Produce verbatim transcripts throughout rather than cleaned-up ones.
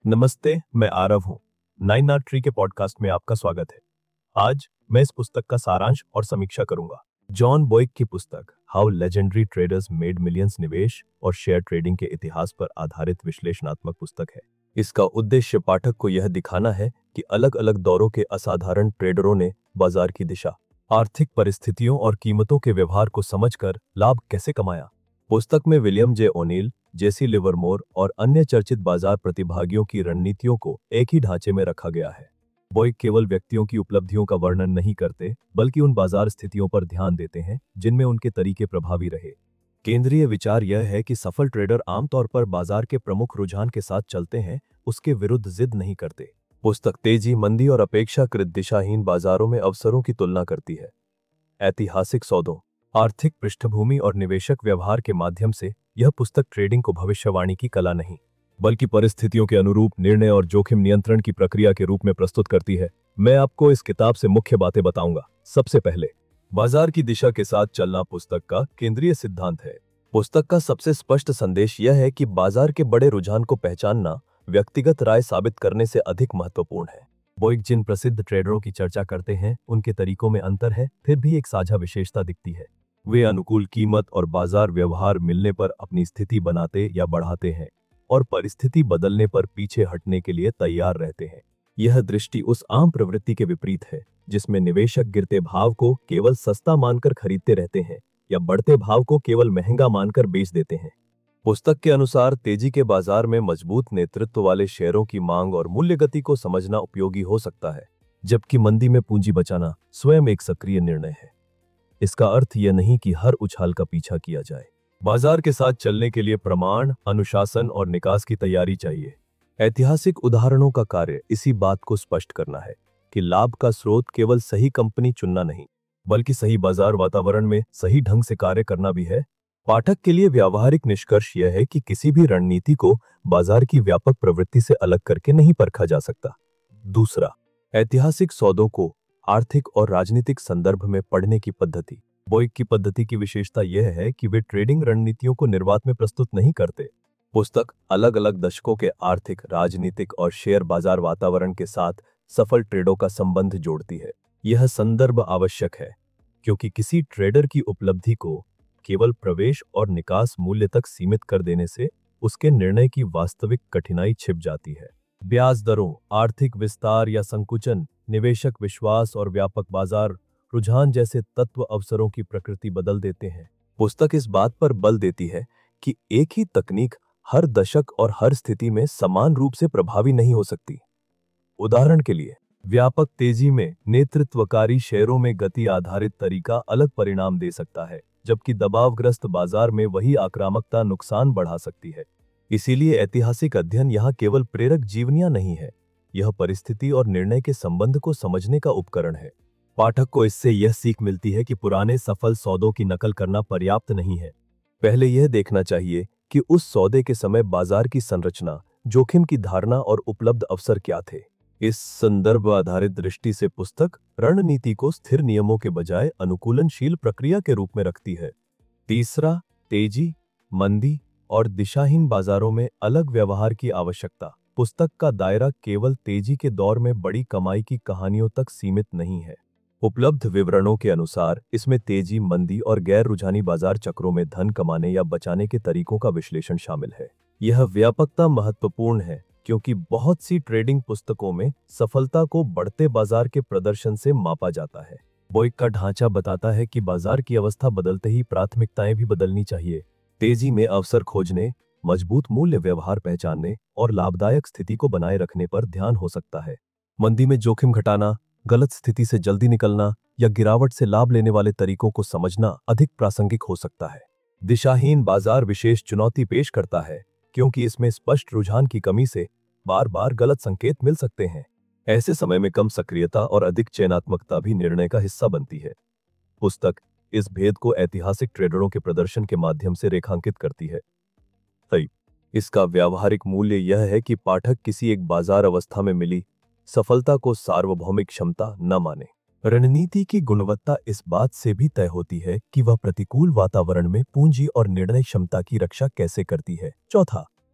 नमस्ते, मैं आरव हूँ। नाइन आर ट्री के पॉडकास्ट में आपका स्वागत है। आज मैं इस पुस्तक का सारांश और समीक्षा करूंगा। जॉन बोइक की पुस्तक how legendary traders made millions निवेश और शेयर ट्रेडिंग के इतिहास पर आधारित विश्लेषणात्मक पुस्तक है। इसका उद्देश्य पाठक को यह दिखाना है कि अलग अलग दौरों के असाधारण ट्रेडरों ने बाजार की दिशा, आर्थिक परिस्थितियों और कीमतों के व्यवहार को समझकर लाभ कैसे कमाया। पुस्तक में William J O'Neil, Jesse Livermore और अन्य चर्चित बाजार प्रतिभागियों की रणनीतियों को एक ही ढांचे में रखा गया है। बोइक केवल व्यक्तियों की उपलब्धियों का वर्णन नहीं करते, बल्कि उन बाजार स्थितियों पर ध्यान देते हैं जिनमें उनके तरीके प्रभावी रहे। केंद्रीय विचार यह है कि सफल ट्रेडर आमतौर पर बाजार के प्रमुख रुझान के साथ चलते हैं, उसके विरुद्ध जिद नहीं करते। पुस्तक तेजी, मंदी और अपेक्षाकृत दिशाहीन बाजारों में अवसरों की तुलना करती है। ऐतिहासिक सौदों, आर्थिक पृष्ठभूमि और निवेशक व्यवहार के माध्यम से यह पुस्तक ट्रेडिंग को भविष्यवाणी की कला नहीं, बल्कि परिस्थितियों के अनुरूप निर्णय और जोखिम नियंत्रण की प्रक्रिया के रूप में प्रस्तुत करती है। मैं आपको इस किताब से मुख्य बातें बताऊंगा। सबसे पहले, बाजार की दिशा के साथ चलना पुस्तक का केंद्रीय सिद्धांत है। पुस्तक का सबसे स्पष्ट संदेश यह है कि बाजार के बड़े रुझान को पहचानना व्यक्तिगत राय साबित करने से अधिक महत्वपूर्ण है। बोइक जिन प्रसिद्ध ट्रेडरों की चर्चा करते हैं, उनके तरीकों में अंतर है, फिर भी एक साझा विशेषता दिखती है। वे अनुकूल कीमत और बाजार व्यवहार मिलने पर अपनी स्थिति बनाते या बढ़ाते हैं और परिस्थिति बदलने पर पीछे हटने के लिए तैयार रहते हैं। यह दृष्टि उस आम प्रवृत्ति के विपरीत है जिसमें निवेशक गिरते भाव को केवल सस्ता मानकर खरीदते रहते हैं या बढ़ते भाव को केवल महंगा मानकर बेच देते हैं। पुस्तक के अनुसार तेजी के बाजार में मजबूत नेतृत्व वाले शेयरों की मांग और मूल्य गति को समझना उपयोगी हो सकता है, जबकि मंदी में पूंजी बचाना स्वयं एक सक्रिय निर्णय है। इसका अर्थ यह नहीं कि हर उछाल का पीछा किया जाए। बाजार के साथ चलने के लिए प्रमाण, अनुशासन और निकास की तैयारी चाहिए। ऐतिहासिक उदाहरणों का कार्य इसी बात को स्पष्ट करना है कि लाभ का स्रोत केवल सही कंपनी चुनना नहीं, बल्कि सही बाजार वातावरण में सही ढंग से कार्य करना भी है। पाठक के लिए व्यावहारिक निष्कर्ष यह है कि किसी भी रणनीति को बाजार की व्यापक प्रवृत्ति से अलग करके नहीं परखा जा सकता। दूसरा, ऐतिहासिक सौदों को आर्थिक और राजनीतिक संदर्भ में पढ़ने की पद्धति। बोइक की पद्धति की विशेषता यह है कि वे ट्रेडिंग रणनीतियों को निर्वात में प्रस्तुत नहीं करते। पुस्तक अलग अलग दशकों के आर्थिक, राजनीतिक और शेयर बाजार वातावरण के साथ सफल ट्रेडों का संबंध जोड़ती है। यह संदर्भ आवश्यक है क्योंकि किसी ट्रेडर की उपलब्धि को केवल प्रवेश और निकास मूल्य तक सीमित कर देने से उसके निर्णय की वास्तविक कठिनाई छिप जाती है। ब्याज दरों, आर्थिक विस्तार या संकुचन, निवेशक विश्वास और व्यापक बाजार रुझान जैसे तत्व अवसरों की प्रकृति बदल देते हैं। पुस्तक इस बात पर बल देती है कि एक ही तकनीक हर दशक और हर स्थिति में समान रूप से प्रभावी नहीं हो सकती। उदाहरण के लिए, व्यापक तेजी में नेतृत्वकारी शेयरों में गति आधारित तरीका अलग परिणाम दे सकता है, जबकि दबावग्रस्त बाजार में वही आक्रामकता नुकसान बढ़ा सकती है। इसीलिए ऐतिहासिक अध्ययन यहाँ केवल प्रेरक जीवनियां नहीं है, यह परिस्थिति और निर्णय के संबंध को समझने का उपकरण है। पाठक को इससे यह सीख मिलती है कि पुराने सफल सौदों की नकल करना पर्याप्त नहीं है। पहले यह देखना चाहिए कि उस सौदे के समय बाजार की संरचना, जोखिम की धारणा और उपलब्ध अवसर क्या थे। इस संदर्भ आधारित दृष्टि से पुस्तक रणनीति को स्थिर नियमों के बजाय अनुकूलनशील प्रक्रिया के रूप में रखती है। तीसरा, तेजी, मंदी और दिशाहीन बाजारों में अलग व्यवहार की आवश्यकता। पुस्तक का दायरा केवल तेजी के दौर में बड़ी कमाई की कहानियों तक सीमित नहीं है। उपलब्ध विवरणों के अनुसार इसमें तेजी, मंदी और गैर रुझानी बाजार चक्रों में धन कमाने या बचाने के तरीकों का विश्लेषण शामिल है। यह व्यापकता महत्वपूर्ण है क्योंकि बहुत सी ट्रेडिंग पुस्तकों में सफलता को बढ़ते बाजार के प्रदर्शन से मापा जाता है। बोइक का ढांचा बताता है कि बाजार की अवस्था बदलते ही प्राथमिकताएं भी बदलनी चाहिए। तेजी में अवसर खोजने, मजबूत मूल्य व्यवहार पहचानने और लाभदायक स्थिति को बनाए रखने पर ध्यान हो सकता है। मंदी में जोखिम घटाना, गलत स्थिति से जल्दी निकलना या गिरावट से लाभ लेने वाले तरीकों को समझना अधिक प्रासंगिक हो सकता है। दिशाहीन बाजार विशेष चुनौती पेश करता है क्योंकि इसमें स्पष्ट रुझान की कमी से बार बार गलत संकेत मिल सकते हैं। ऐसे समय में कम सक्रियता और अधिक चयनात्मकता भी निर्णय का हिस्सा बनती है। पुस्तक इस भेद को ऐतिहासिक ट्रेडरों के प्रदर्शन के माध्यम से रेखांकित करती है। सही, इसका व्यावहारिक मूल्य यह है कि पाठक किसी एक बाजार अवस्था में मिली सफलता को सार्वभौमिक क्षमता न माने। रणनीति की गुणवत्ता इस बात से भी तय होती है कि वह प्रतिकूल वातावरण में पूंजी और निर्णय क्षमता की रक्षा कैसे करती है। चौथा,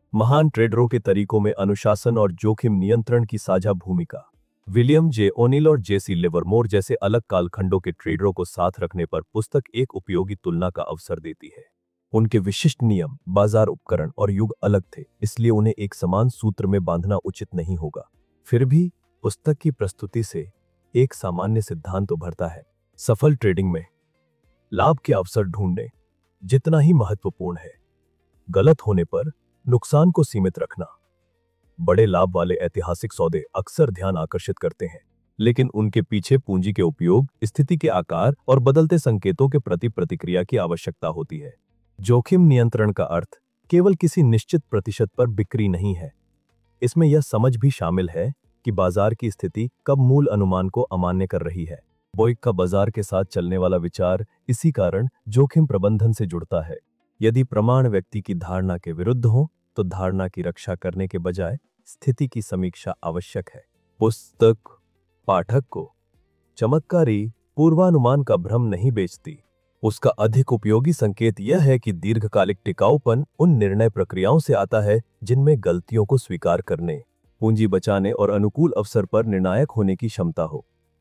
महान ट्रेडरों के तरीकों में अनुशासन और जोखिम नियंत्रण की साझा भूमिका। विलियम जे ओनिल और जेसी लिवरमोर जैसे अलग कालखंडों के ट्रेडरों को साथ रखने पर पुस्तक एक उपयोगी तुलना का अवसर देती है। उनके विशिष्ट नियम, बाजार उपकरण और युग अलग थे, इसलिए उन्हें एक समान सूत्र में बांधना उचित नहीं होगा। फिर भी पुस्तक की प्रस्तुति से एक सामान्य सिद्धांत उभरता है। सफल ट्रेडिंग में लाभ के अवसर ढूंढने जितना ही महत्वपूर्ण है, गलत होने पर नुकसान को सीमित रखना। बड़े लाभ वाले ऐतिहासिक सौदे अक्सर ध्यान आकर्षित करते हैं, लेकिन उनके पीछे पूंजी के उपयोग, स्थिति के आकार और बदलते संकेतों के प्रति प्रतिक्रिया की आवश्यकता होती है। जोखिम नियंत्रण का अर्थ केवल किसी निश्चित प्रतिशत पर बिक्री नहीं है। इसमें यह समझ भी शामिल है कि बाजार की स्थिति कब मूल अनुमान को अमान्य कर रही है। बोइक का बाजार के साथ चलने वाला विचार इसी कारण जोखिम प्रबंधन से जुड़ता है। यदि प्रमाण व्यक्ति की धारणा के विरुद्ध हो, तो धारणा की रक्षा करने के बजाय स्थिति की समीक्षा आवश्यक है। पुस्तक पाठक को चमत्कारी पूर्वानुमान का भ्रम नहीं बेचती। उसका अधिक उपयोगी संकेत यह है कि दीर्घकालिक टिकाऊपन उन निर्णय प्रक्रियाओं से आता है जिनमें गलतियों को स्वीकार करने, पूंजी बचाने और अनुकूल अवसर पर निर्णायक होने की क्षमता हो।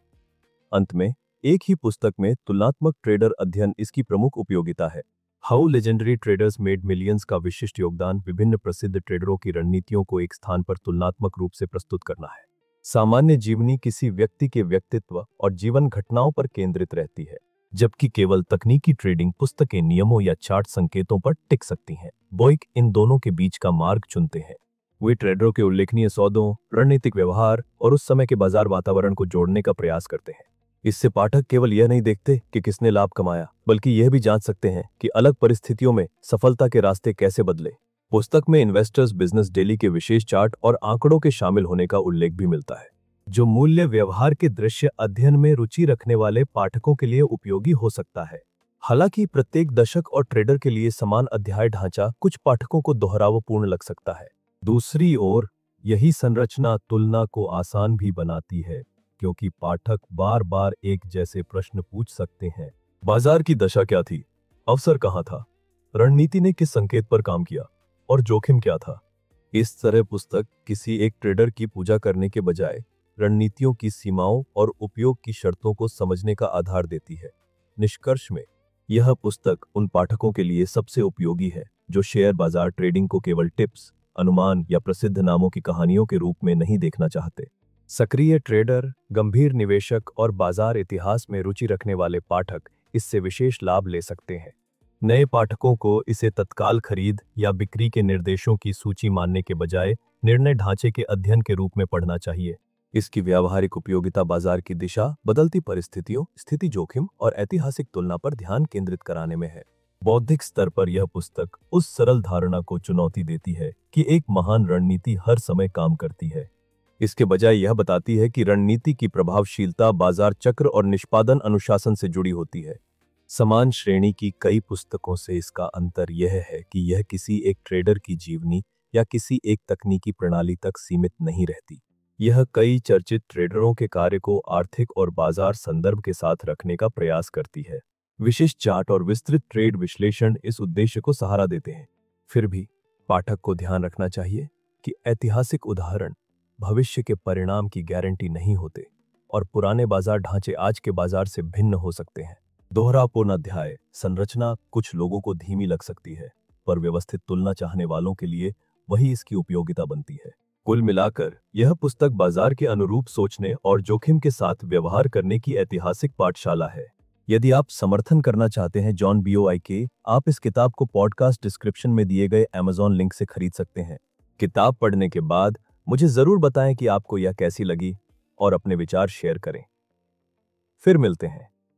अंत में, एक ही पुस्तक में तुलनात्मक ट्रेडर अध्ययन इसकी प्रमुख उपयोगिता है। How legendary traders made millions का विशिष्ट योगदान विभिन्न प्रसिद्ध ट्रेडरों की रणनीतियों को एक स्थान पर तुलनात्मक रूप से प्रस्तुत करना है। सामान्य जीवनी किसी व्यक्ति के व्यक्तित्व और जीवन घटनाओं पर केंद्रित रहती है, जबकि केवल तकनीकी ट्रेडिंग पुस्तकें नियमों या चार्ट संकेतों पर टिक सकती हैं। बोइक इन दोनों के बीच का मार्ग चुनते हैं। वे ट्रेडरों के उल्लेखनीय सौदों, रणनीतिक व्यवहार और उस समय के बाजार वातावरण को जोड़ने का प्रयास करते हैं। इससे पाठक केवल यह नहीं देखते कि किसने लाभ कमाया, बल्कि यह भी जांच सकते हैं कि अलग परिस्थितियों में सफलता के रास्ते कैसे बदले। पुस्तक में इन्वेस्टर्स बिजनेस डेली के विशेष चार्ट और आंकड़ों के शामिल होने का उल्लेख भी मिलता है, जो मूल्य व्यवहार के दृश्य अध्ययन में रुचि रखने वाले पाठकों के लिए उपयोगी हो सकता है। हालांकि प्रत्येक दशक और ट्रेडर के लिए समान अध्याय ढांचा कुछ पाठकों को दोहरावपूर्ण लग सकता है। दूसरी ओर, यही संरचना तुलना को आसान भी बनाती है, क्योंकि पाठक बार बार एक जैसे प्रश्न पूछ सकते हैं। बाजार की दशा क्या थी? अवसर कहाँ था? रणनीति ने किस संकेत पर काम किया? और जोखिम क्या था? इस तरह पुस्तक किसी एक ट्रेडर की पूजा करने के बजाय रणनीतियों की सीमाओं और उपयोग की शर्तों को समझने का आधार देती है। निष्कर्ष में, यह पुस्तक उन पाठकों के लिए सबसे उपयोगी है जो शेयर बाजार ट्रेडिंग को केवल टिप्स, अनुमान या प्रसिद्ध नामों की कहानियों के रूप में नहीं देखना चाहते। सक्रिय ट्रेडर, गंभीर निवेशक और बाजार इतिहास में रुचि रखने वाले पाठक इससे विशेष लाभ ले सकते हैं। नए पाठकों को इसे तत्काल खरीद या बिक्री के निर्देशों की सूची मानने के बजाय निर्णय ढांचे के अध्ययन के रूप में पढ़ना चाहिए। इसकी व्यावहारिक उपयोगिता बाजार की दिशा, बदलती परिस्थितियों, स्थिति जोखिम और ऐतिहासिक तुलना पर ध्यान केंद्रित कराने में है। बौद्धिक स्तर पर यह पुस्तक उस सरल धारणा को चुनौती देती है कि एक महान रणनीति हर समय काम करती है। इसके बजाय यह बताती है कि रणनीति की प्रभावशीलता बाजार चक्र और निष्पादन अनुशासन से जुड़ी होती है। समान श्रेणी की कई पुस्तकों से इसका अंतर यह है कि यह किसी एक ट्रेडर की जीवनी या किसी एक तकनीकी प्रणाली तक सीमित नहीं रहती। यह कई चर्चित ट्रेडरों के कार्य को आर्थिक और बाजार संदर्भ के साथ रखने का प्रयास करती है। विशिष्ट चार्ट और विस्तृत ट्रेड विश्लेषण इस उद्देश्य को सहारा देते हैं। फिर भी पाठक को ध्यान रखना चाहिए कि ऐतिहासिक उदाहरण भविष्य के परिणाम की गारंटी नहीं होते और पुराने बाजार ढांचे आज के बाजार से भिन्न हो सकते हैं। दोहरापूर्ण अध्याय संरचना कुछ लोगों को धीमी लग सकती है, पर व्यवस्थित तुलना चाहने वालों के लिए वही इसकी उपयोगिता बनती है। कुल मिलाकर यह पुस्तक बाजार के अनुरूप सोचने और जोखिम के साथ व्यवहार करने की ऐतिहासिक पाठशाला है। यदि आप समर्थन करना चाहते हैं जॉन बोइक के, आप इस किताब को पॉडकास्ट डिस्क्रिप्शन में दिए गए अमेज़न लिंक से खरीद सकते हैं। किताब पढ़ने के बाद मुझे जरूर बताएं कि आपको यह कैसी लगी और अपने विचार शेयर करें। फिर मिलते हैं।